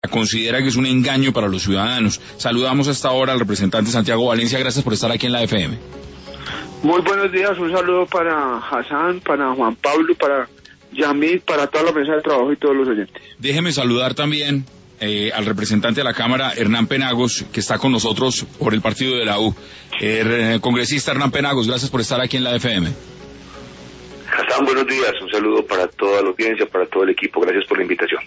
considera que es un engaño para los ciudadanos. Saludamos hasta ahora al representante Santiago Valencia, gracias por estar aquí en la FM. Muy buenos días, un saludo para Hassan, para Juan Pablo, para Yamid, para toda la mesa de trabajo y todos los oyentes. Déjeme saludar también al representante de la Cámara, Hernán Penagos, que está con nosotros por el partido de la U. Congresista Hernán Penagos, gracias por estar aquí en la FM. Hassan, buenos días, un saludo para toda la audiencia, para todo el equipo, gracias por la invitación.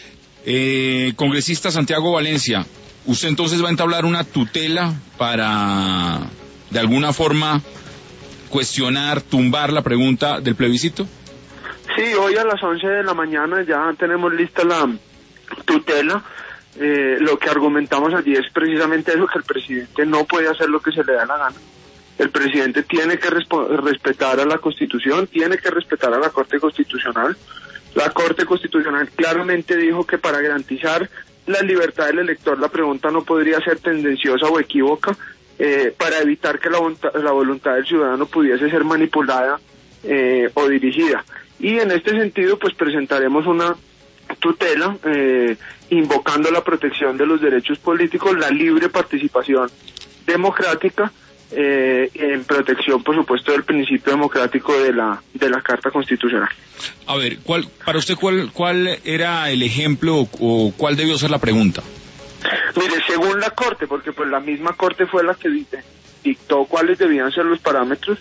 Congresista Santiago Valencia, ¿usted entonces va a entablar una tutela para, de alguna forma, cuestionar, tumbar la pregunta del plebiscito? Sí, hoy a las 11 de la mañana ya tenemos lista la tutela. Lo que argumentamos allí es precisamente eso, que el presidente no puede hacer lo que se le da la gana. El presidente tiene que respetar a la Constitución, tiene que respetar a la Corte Constitucional. La Corte Constitucional claramente dijo que para garantizar la libertad del elector la pregunta no podría ser tendenciosa o equívoca, para evitar que la voluntad del ciudadano pudiese ser manipulada o dirigida. Y en este sentido pues presentaremos una tutela invocando la protección de los derechos políticos, la libre participación democrática, en protección, por supuesto, del principio democrático de la Carta Constitucional. A ver, para usted, ¿cuál era el ejemplo o cuál debió ser la pregunta? Mire, según la Corte, porque pues la misma Corte fue la que dictó cuáles debían ser los parámetros.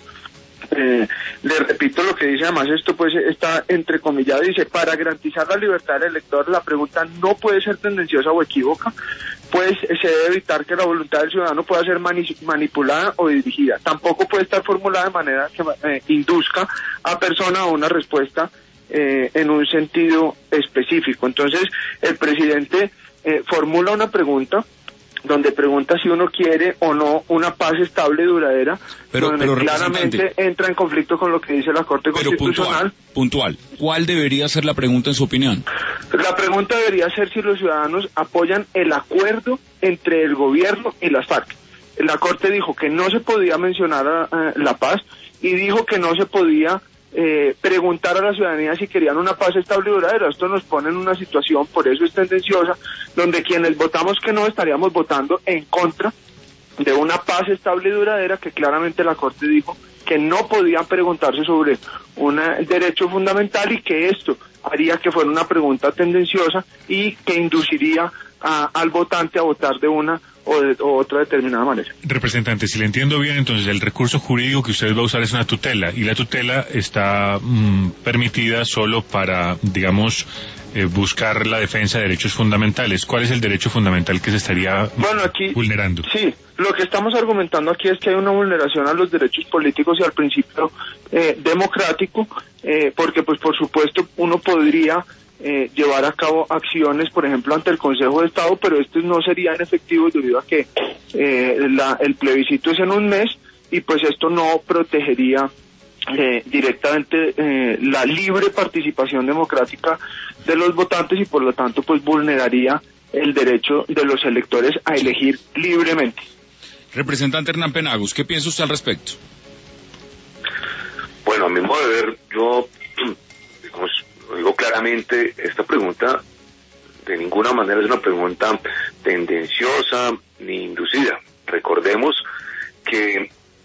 Le repito lo que dice, además esto pues está entrecomillado, dice: para garantizar la libertad del elector la pregunta no puede ser tendenciosa o equívoca, pues se debe evitar que la voluntad del ciudadano pueda ser manipulada o dirigida. Tampoco puede estar formulada de manera que induzca a persona a una respuesta en un sentido específico. Entonces el presidente formula una pregunta donde pregunta si uno quiere o no una paz estable y duradera, pero claramente entra en conflicto con lo que dice la Corte Constitucional. Puntual, ¿cuál debería ser la pregunta en su opinión? La pregunta debería ser si los ciudadanos apoyan el acuerdo entre el gobierno y las FARC. La Corte dijo que no se podía mencionar la paz y dijo que no se podía preguntar a la ciudadanía si querían una paz estable y duradera. Esto nos pone en una situación, por eso es tendenciosa, donde quienes votamos que no estaríamos votando en contra de una paz estable y duradera, que claramente la Corte dijo que no podían preguntarse sobre un derecho fundamental y que esto haría que fuera una pregunta tendenciosa y que induciría al votante a votar de una o otra determinada manera. Representante, si le entiendo bien, entonces el recurso jurídico que usted va a usar es una tutela, y la tutela está permitida solo para, digamos, buscar la defensa de derechos fundamentales. ¿Cuál es el derecho fundamental que se estaría vulnerando? Sí, lo que estamos argumentando aquí es que hay una vulneración a los derechos políticos y al principio democrático, porque pues por supuesto uno podría llevar a cabo acciones, por ejemplo, ante el Consejo de Estado, pero estos no serían efectivos debido a que el plebiscito es en un mes y pues esto no protegería directamente la libre participación democrática de los votantes y por lo tanto pues vulneraría el derecho de los electores a elegir libremente. Representante Hernán Penagos, ¿qué piensa usted al respecto? Bueno, a mi modo de ver, yo lo digo claramente, esta pregunta de ninguna manera es una pregunta tendenciosa ni inducida. Recordemos que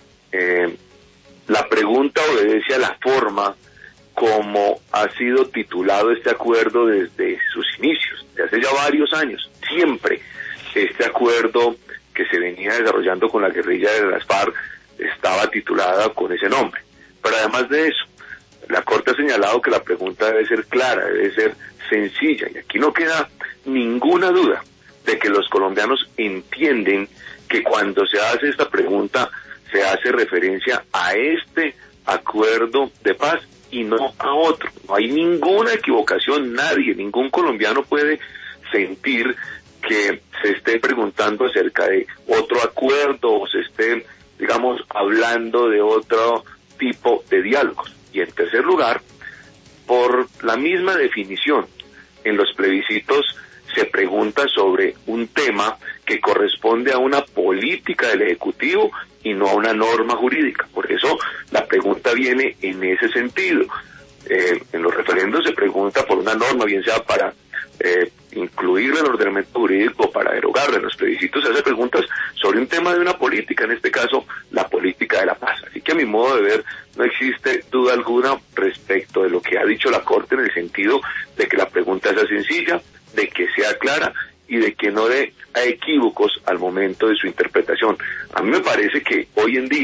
la pregunta obedece a la forma como ha sido titulado este acuerdo desde sus inicios, de hace ya varios años. Siempre este acuerdo que se venía desarrollando con la guerrilla de las FARC estaba titulada con ese nombre. Pero además de eso, la Corte ha señalado que la pregunta debe ser clara, debe ser sencilla, y aquí no queda ninguna duda de que los colombianos entienden que cuando se hace esta pregunta se hace referencia a este acuerdo de paz y no a otro. No hay ninguna equivocación, ningún colombiano puede sentir que se esté preguntando acerca de otro acuerdo o se esté, digamos, hablando de otro tipo de diálogos. Y en tercer lugar, por la misma definición, en los plebiscitos se pregunta sobre un tema que corresponde a una política del Ejecutivo y no a una norma jurídica. Por eso la pregunta viene en ese sentido. En los referendos se pregunta por una norma, bien sea para incluirla en el ordenamiento jurídico, para derogarla. En los plebiscitos se hace preguntas sobre un tema de una política, en este caso la política de la paz. Así que a mi modo de ver no existe duda alguna respecto de lo que ha dicho la Corte, en el sentido de que la pregunta sea sencilla, de que sea clara y de que no dé a equívocos al momento de su interpretación. A mí me parece que hoy en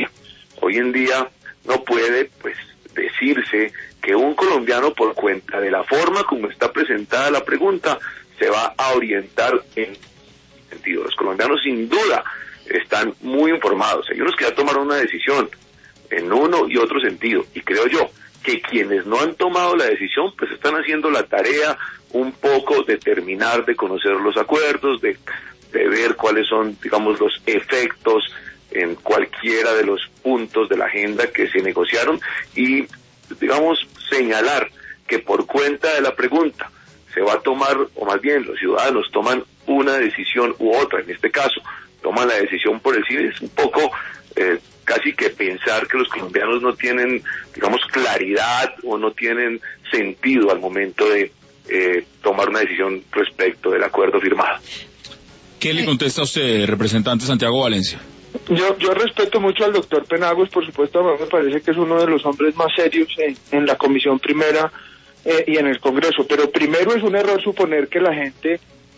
día no puede pues decirse que un colombiano, por cuenta de la forma como está presentada la pregunta, se va a orientar en sentido. Los colombianos sin duda están muy informados. Hay unos que ya tomaron una decisión en uno y otro sentido, y creo yo que quienes no han tomado la decisión pues están haciendo la tarea un poco de terminar de conocer los acuerdos, de ver cuáles son, digamos, los efectos en cualquiera de los puntos de la agenda que se negociaron, y, digamos, señalar que por cuenta de la pregunta se va a tomar, o más bien los ciudadanos toman una decisión u otra, en este caso toman la decisión por el sí, es un poco casi que pensar que los colombianos no tienen, digamos, claridad o no tienen sentido al momento de tomar una decisión respecto del acuerdo firmado. ¿Qué le contesta a usted, representante Santiago Valencia? Yo respeto mucho al doctor Penagos, por supuesto. A mí me parece que es uno de los hombres más serios en la Comisión Primera y en el Congreso, pero primero es un error suponer que la gente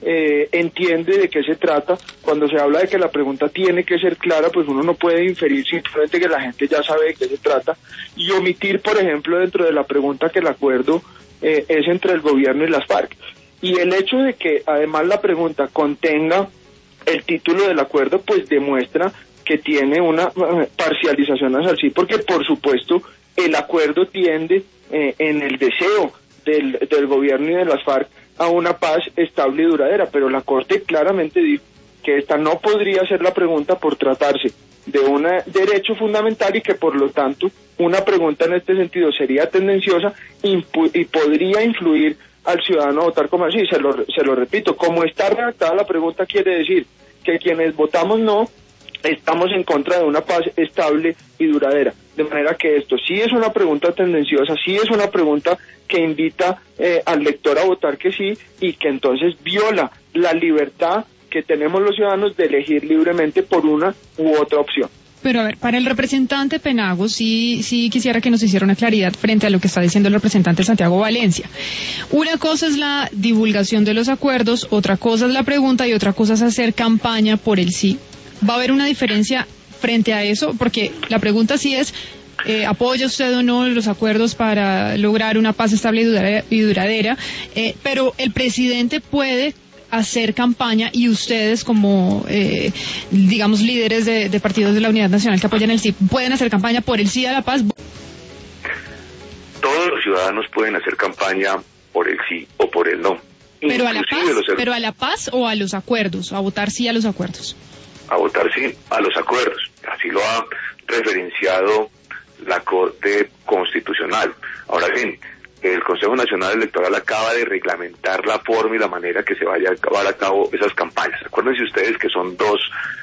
entiende de qué se trata. Cuando se habla de que la pregunta tiene que ser clara, pues uno no puede inferir simplemente que la gente ya sabe de qué se trata y omitir, por ejemplo, dentro de la pregunta que el acuerdo es entre el gobierno y las FARC. Y el hecho de que además la pregunta contenga el título del acuerdo, pues demuestra que tiene una parcialización hacia el sí, porque por supuesto el acuerdo tiende en el deseo del gobierno y de las FARC a una paz estable y duradera, pero la Corte claramente dijo que esta no podría ser la pregunta por tratarse de un derecho fundamental y que por lo tanto una pregunta en este sentido sería tendenciosa y podría influir al ciudadano a votar como así. Se lo repito, como está redactada la pregunta quiere decir que quienes votamos no estamos en contra de una paz estable y duradera, de manera que esto sí es una pregunta tendenciosa, sí es una pregunta que invita al lector a votar que sí, y que entonces viola la libertad que tenemos los ciudadanos de elegir libremente por una u otra opción. Pero a ver, para el representante Penagos, sí quisiera que nos hiciera una claridad frente a lo que está diciendo el representante Santiago Valencia. Una cosa es la divulgación de los acuerdos, otra cosa es la pregunta y otra cosa es hacer campaña por el sí. ¿Va a haber una diferencia frente a eso? Porque la pregunta sí es, ¿apoya usted o no los acuerdos para lograr una paz estable y duradera? Pero el presidente puede hacer campaña y ustedes como, digamos, líderes de partidos de la Unidad Nacional que apoyan el sí, ¿pueden hacer campaña por el sí a la paz? Todos los ciudadanos pueden hacer campaña por el sí o por el no. ¿Pero a la paz o a los acuerdos? ¿A votar sí a los acuerdos? A votar sí a los acuerdos. Así lo ha referenciado la Corte Constitucional. Ahora bien, el Consejo Nacional Electoral acaba de reglamentar la forma y la manera que se vaya a llevar a cabo esas campañas. Acuérdense ustedes que son dos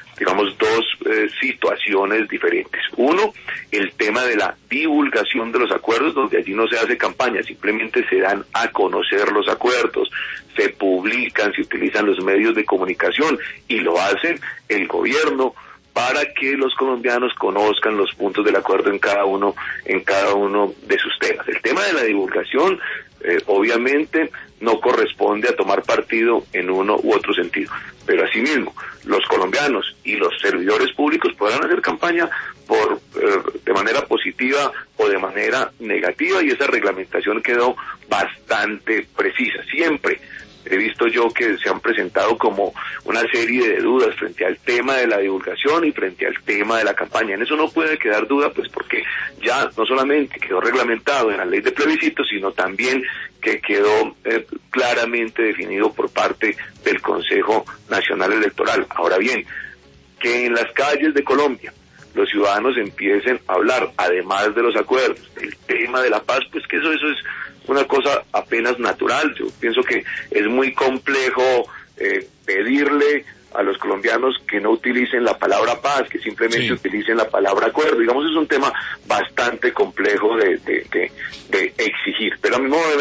situaciones diferentes. Uno, el tema de la divulgación de los acuerdos, donde allí no se hace campaña, simplemente se dan a conocer los acuerdos, se publican, se utilizan los medios de comunicación y lo hacen el gobierno para que los colombianos conozcan los puntos del acuerdo en cada uno de sus temas. El tema de la divulgación, obviamente, no corresponde a tomar partido en uno u otro sentido, pero asimismo, los colombianos y los servidores públicos podrán hacer campaña de manera positiva o de manera negativa, y esa reglamentación quedó bastante precisa. Siempre he visto yo que se han presentado como una serie de dudas frente al tema de la divulgación y frente al tema de la campaña. En eso no puede quedar duda, pues porque ya no solamente quedó reglamentado en la ley de plebiscitos, sino también que quedó claramente definido por parte del Consejo Nacional Electoral. Ahora bien, que en las calles de Colombia los ciudadanos empiecen a hablar, además de los acuerdos, del tema de la paz, pues que eso es una cosa apenas natural. Yo pienso que es muy complejo pedirle a los colombianos que no utilicen la palabra paz, que simplemente utilicen la palabra acuerdo. Digamos, es un tema bastante complejo de exigir. Pero a mi modo de ver,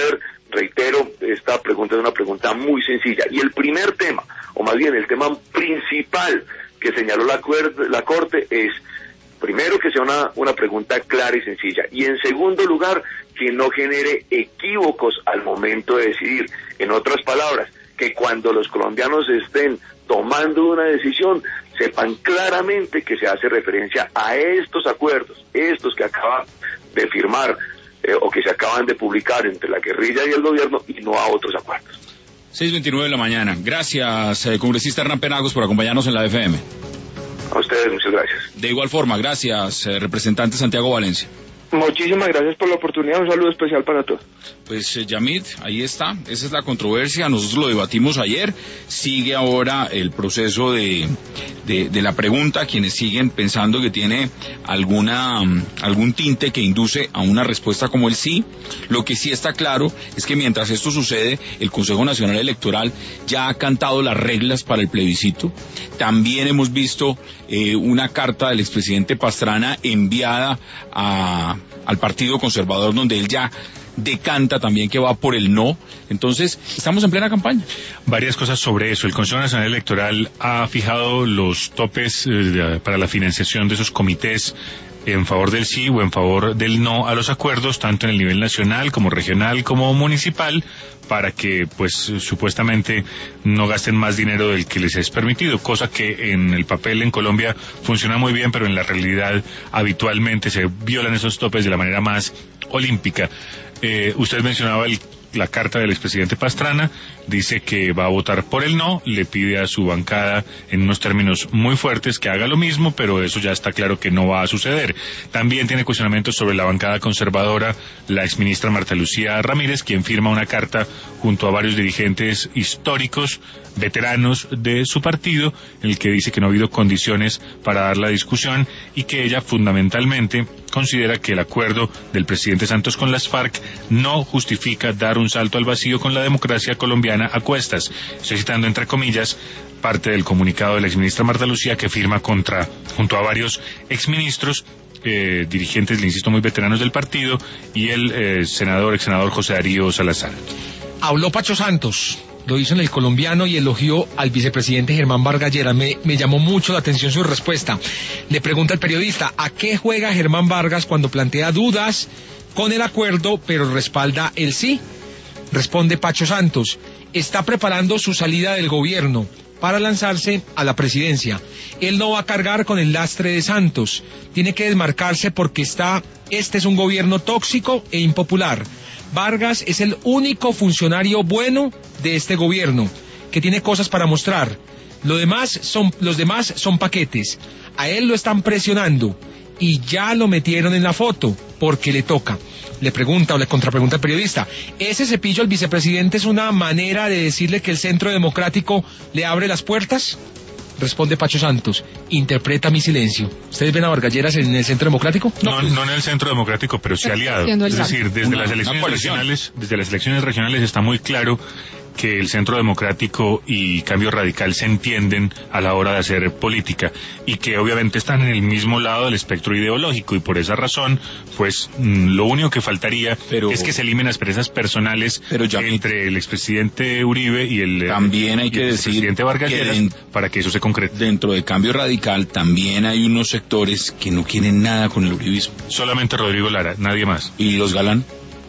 reitero, esta pregunta es una pregunta muy sencilla. Y el primer tema, o más bien el tema principal que señaló la Corte es, primero, que sea una pregunta clara y sencilla. Y en segundo lugar, que no genere equívocos al momento de decidir. En otras palabras, que cuando los colombianos estén tomando una decisión, sepan claramente que se hace referencia a estos acuerdos, estos que acaban de firmar o que se acaban de publicar entre la guerrilla y el gobierno, y no a otros acuerdos. 6:29 de la mañana. Gracias, congresista Hernán Penagos, por acompañarnos en la FM. A ustedes, muchas gracias. De igual forma, gracias, representante Santiago Valencia. Muchísimas gracias por la oportunidad, un saludo especial para todos. Pues Yamid, ahí está, esa es la controversia, nosotros lo debatimos ayer, sigue ahora el proceso de la pregunta, quienes siguen pensando que tiene algún tinte que induce a una respuesta como el sí. Lo que sí está claro es que mientras esto sucede, el Consejo Nacional Electoral ya ha cantado las reglas para el plebiscito. También hemos visto una carta del expresidente Pastrana enviada al Partido Conservador, donde él ya decanta también que va por el no. Entonces, estamos en plena campaña. Varias cosas sobre eso. El Consejo Nacional Electoral ha fijado los topes para la financiación de esos comités en favor del sí o en favor del no a los acuerdos, tanto en el nivel nacional como regional como municipal, para que pues supuestamente no gasten más dinero del que les es permitido, cosa que en el papel en Colombia funciona muy bien, pero en la realidad habitualmente se violan esos topes de la manera más olímpica. Usted mencionaba la carta del expresidente Pastrana, dice que va a votar por el no, le pide a su bancada en unos términos muy fuertes que haga lo mismo, pero eso ya está claro que no va a suceder. También tiene cuestionamientos sobre la bancada conservadora, la exministra Marta Lucía Ramírez, quien firma una carta junto a varios dirigentes históricos, veteranos de su partido, en el que dice que no ha habido condiciones para dar la discusión y que ella fundamentalmente considera que el acuerdo del presidente Santos con las FARC no justifica dar un salto al vacío con la democracia colombiana a cuestas. Estoy citando entre comillas parte del comunicado de la exministra Marta Lucía, que firma junto a varios exministros, dirigentes, le insisto, muy veteranos del partido, y el ex senador José Darío Salazar. Habló Pacho Santos, lo hizo en El Colombiano y elogió al vicepresidente Germán Vargas Lleras. Me llamó mucho la atención su respuesta. Le pregunta el periodista, ¿a qué juega Germán Vargas cuando plantea dudas con el acuerdo pero respalda el sí? Responde Pacho Santos, está preparando su salida del gobierno para lanzarse a la presidencia. Él no va a cargar con el lastre de Santos, tiene que desmarcarse porque este es un gobierno tóxico e impopular. Vargas es el único funcionario bueno de este gobierno, que tiene cosas para mostrar. Los demás son paquetes. A él lo están presionando y ya lo metieron en la foto porque le toca. Le pregunta o le contrapregunta al periodista, ¿ese cepillo al vicepresidente es una manera de decirle que el Centro Democrático le abre las puertas? Responde Pacho Santos, interpreta mi silencio. ¿Ustedes ven a Vargas Lleras en el Centro Democrático? No en el Centro Democrático, pero sí aliado. Es decir, desde las elecciones regionales está muy claro que el Centro Democrático y Cambio Radical se entienden a la hora de hacer política y que obviamente están en el mismo lado del espectro ideológico, y por esa razón pues lo único que faltaría es que se eliminen asperezas personales entre el expresidente Uribe y el expresidente Vargas Lleras para que eso se concrete. Dentro de Cambio Radical también hay unos sectores que no quieren nada con el uribismo. Solamente Rodrigo Lara, nadie más. ¿Y los Galán?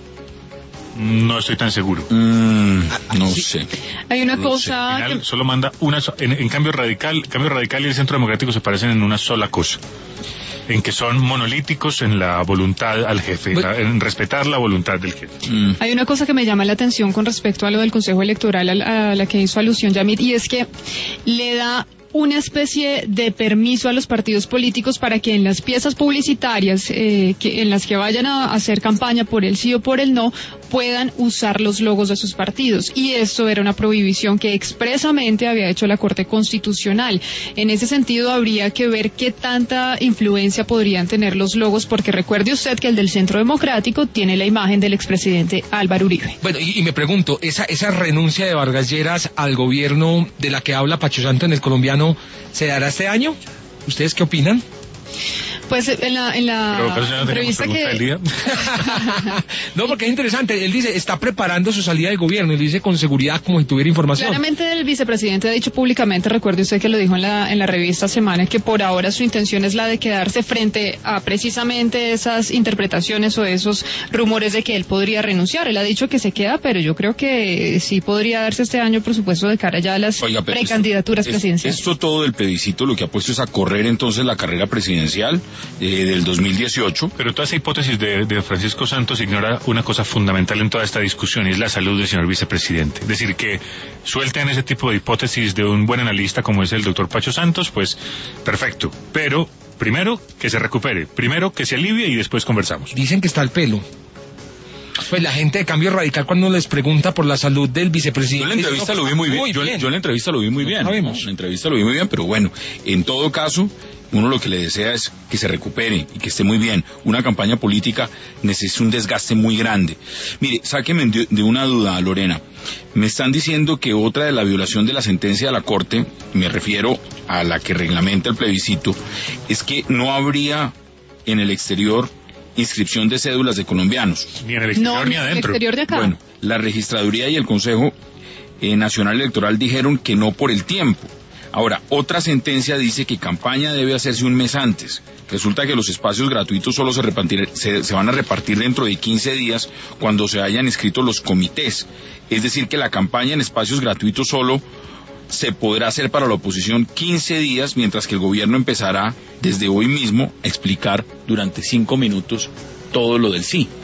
No estoy tan seguro. No sé. Hay una cosa que solo manda una en Cambio Radical y el Centro Democrático se parecen en una sola cosa, en que son monolíticos en la voluntad al jefe, en respetar la voluntad del jefe. Hay una cosa que me llama la atención con respecto a lo del Consejo Electoral a la que hizo alusión Yamid, y es que le da una especie de permiso a los partidos políticos para que en las piezas publicitarias en las que vayan a hacer campaña por el sí o por el no puedan usar los logos de sus partidos, y esto era una prohibición que expresamente había hecho la Corte Constitucional. En ese sentido habría que ver qué tanta influencia podrían tener los logos, porque recuerde usted que el del Centro Democrático tiene la imagen del expresidente Álvaro Uribe. Bueno, y me pregunto, esa renuncia de Vargas Lleras al gobierno de la que habla Pacho Santos en El Colombiano, ¿se dará este año? ¿Ustedes qué opinan? Pues en la entrevista que... No, porque es interesante. Él dice, está preparando su salida del gobierno. Él dice con seguridad como si tuviera información. Claramente el vicepresidente ha dicho públicamente, recuerde usted que lo dijo en la revista Semana, que por ahora su intención es la de quedarse frente a precisamente esas interpretaciones o esos rumores de que él podría renunciar. Él ha dicho que se queda, pero yo creo que sí podría darse este año, por supuesto, de cara ya a las precandidaturas presidenciales. Esto todo del plebiscito lo que ha puesto es a correr entonces la carrera presidencial del 2018. Pero toda esa hipótesis de Francisco Santos ignora una cosa fundamental en toda esta discusión, y es la salud del señor vicepresidente. Es decir, que suelten ese tipo de hipótesis de un buen analista como es el doctor Pacho Santos, pues perfecto. Pero primero que se recupere, primero que se alivie y después conversamos. Dicen que está al pelo. Pues la gente de Cambio Radical, cuando les pregunta por la salud del vicepresidente... Yo en la entrevista lo vi muy bien. Yo en la entrevista lo vi muy bien. Sabemos. La entrevista lo vi muy bien, pero bueno, en todo caso, uno lo que le desea es que se recupere y que esté muy bien. Una campaña política necesita un desgaste muy grande. Mire, sáqueme de una duda, Lorena. Me están diciendo que otra de la violación de la sentencia de la Corte, me refiero a la que reglamenta el plebiscito, es que no habría en el exterior inscripción de cédulas de colombianos. Ni en el exterior ni adentro. En el exterior de acá. Bueno, la Registraduría y el Consejo Nacional Electoral dijeron que no por el tiempo. Ahora, otra sentencia dice que campaña debe hacerse un mes antes. Resulta que los espacios gratuitos solo se van a repartir dentro de 15 días cuando se hayan inscrito los comités. Es decir, que la campaña en espacios gratuitos solo se podrá hacer para la oposición 15 días, mientras que el gobierno empezará desde hoy mismo a explicar durante 5 minutos todo lo del sí.